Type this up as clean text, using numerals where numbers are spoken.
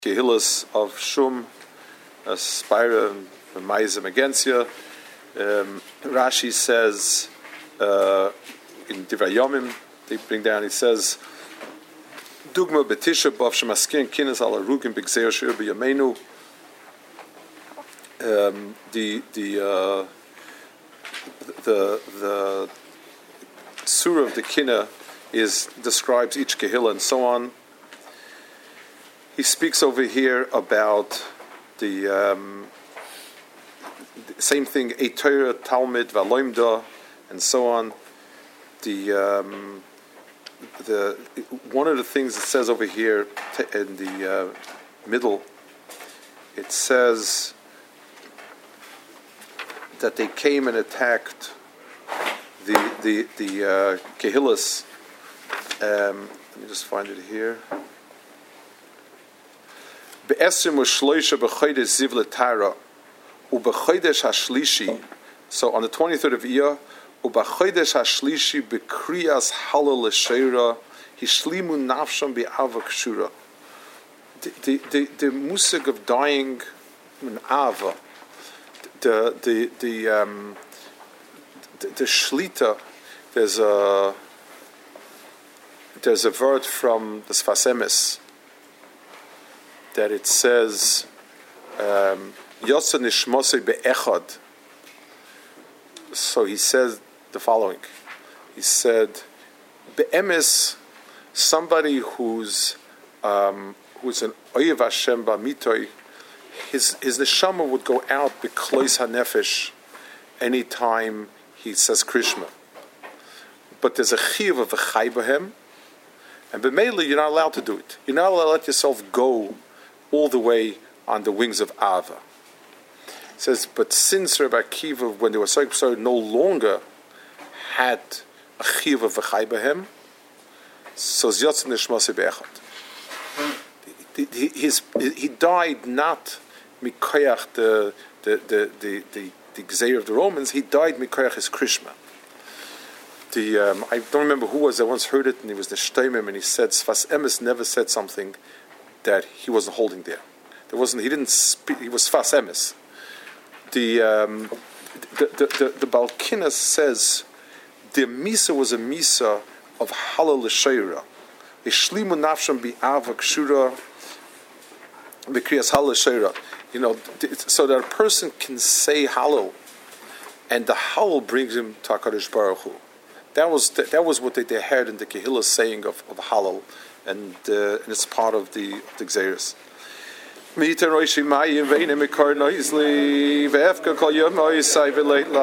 Kehillas of Shum, Spira, Maizim against you. Rashi says in Divrei Yomim, they bring down, he says, Dugma betisha b'av shemaskin kinas al arugim b'gzeir shir b'yameinu. The surah of the Kina describes each Kehillah and so on. He speaks over here about the same thing, a Torah, Talmud, Valoimda, and so on. One of the things it says over here in the middle, it says that they came and attacked the Kehillas. Let me just find it here. Be'esrim u'shloisha b'chodesh ziv l'tara u'b'chodesh hashlishi. So on the 23rd of Iyar, u'b'chodesh hashlishi b'kriyas halal l'sheira hishlimu nafsham bi'ava kshura. The musig of dying in ava, the shlita. There's a word from the Sfas Emes that it says Yotze nishmosei be'echad. So he says the following. He said, be'emes, somebody who's an oyev Hashem ba'mitoi, his neshama would go out b'klois hanefesh anytime he says Krishma. But there's a chiyuv of a chai b'hem, and b'meila you're not allowed to do it. You're not allowed to let yourself go all the way on the wings of Ava. It says, but since Rabbi Akiva, when they were so no longer had a chiyuv of a chai b'hem, so ziyotz nishmasi be'echad. He died not mikoyach the gzeir of the Romans. He died mikoyach his krishma. I don't remember who was. I once heard it, and he was the Shteimim, and he said Sfas Emes never said something that he wasn't holding there. He didn't speak. He was Sfas Emes. The Balkina says the misa was a misa of halal l'sheira. Ishlimu nafsham bi'ava kshura b'kriyas halal l'sheira. So that a person can say halal, and the halal brings him to HaKadosh Baruch Hu. That was what they had in the Kehillah saying of halal, and it's part of the Gzeiros.